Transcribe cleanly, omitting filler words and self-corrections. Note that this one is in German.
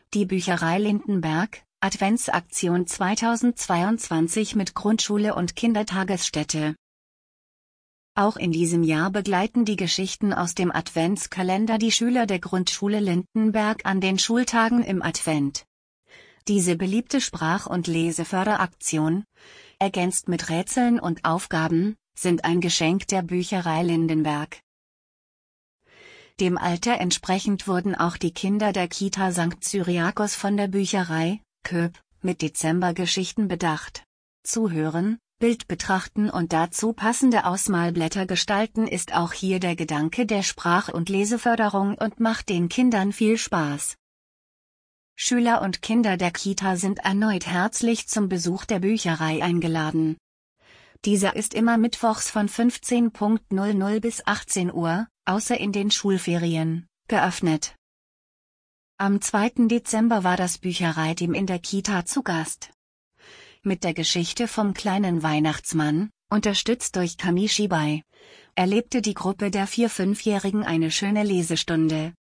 Die Bücherei Lindenberg, Adventsaktion 2022 mit Grundschule und Kindertagesstätte. Auch in diesem Jahr begleiten die Geschichten aus dem Adventskalender die Schüler der Grundschule Lindenberg an den Schultagen im Advent. Diese beliebte Sprach- und Leseförderaktion, ergänzt mit Rätseln und Aufgaben, sind ein Geschenk der Bücherei Lindenberg. Dem Alter entsprechend wurden auch die Kinder der Kita St. Cyriakos von der Bücherei Köb mit Dezembergeschichten bedacht. Zuhören, Bild betrachten und dazu passende Ausmalblätter gestalten ist auch hier der Gedanke der Sprach- und Leseförderung und macht den Kindern viel Spaß. Schüler und Kinder der Kita sind erneut herzlich zum Besuch der Bücherei eingeladen. Dieser ist immer mittwochs von 15:00 bis 18 Uhr, außer in den Schulferien, geöffnet. Am 2. Dezember war das Büchereiteam in der Kita zu Gast. Mit der Geschichte vom kleinen Weihnachtsmann, unterstützt durch Kamishibai, erlebte die Gruppe der 4-5-Jährigen eine schöne Lesestunde.